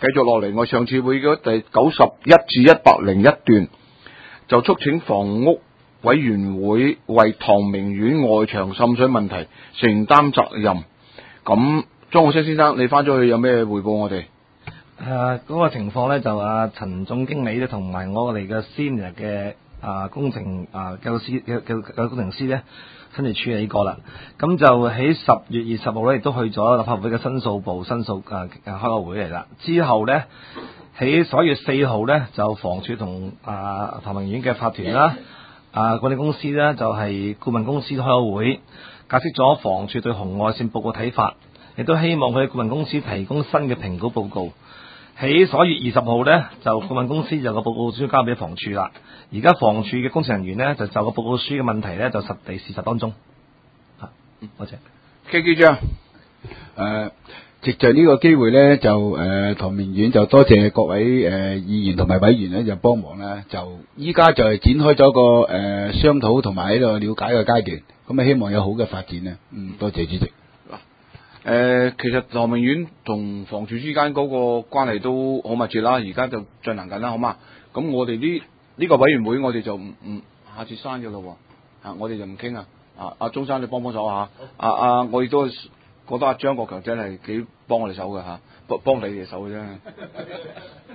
繼續落嚟，我上次會嘅第91至101段就促請房屋委員會為唐明苑外牆滲水問題承擔責任。咁莊浩聲先生，你翻咗去有咩匯報我哋？ 嗰個情況咧就陳總經理咧同埋我哋嘅 senior 嘅工程嘅工程師咧親自處理過啦。咁就喺10月20號咧亦都去咗立法會嘅申訴部開個會嚟啦。之後咧喺11月4號咧就房署同唐明苑嘅法團啦管理公司咧就係顧問公司開個會，解釋咗房署對紅外線報告睇法，亦都希望佢哋顧問公司提供新嘅評估報告。喺11月20號咧，就顧問公司就個報告書交俾房署啦。而家房署嘅工程人員咧，就個報告書嘅問題咧，就實地視察當中。多謝。 K 機長， 藉着呢個機會咧，就唐明苑就多謝各位議員同埋委員咧，就幫忙啦。就依家就係展開咗個商討同埋喺度了解嘅階段。咁啊，希望有好嘅發展咧。多謝主席。 其實唐明苑同房署之間嗰個關係都好密切啦，而家就進行緊啦，好嘛？咁我哋呢個委員會，我哋就唔下次刪咗咯喎，我哋就唔傾啊。阿鍾生你幫手嚇，我亦都覺得阿張國強真係幾幫我哋手嘅嚇，幫你哋手嘅啫。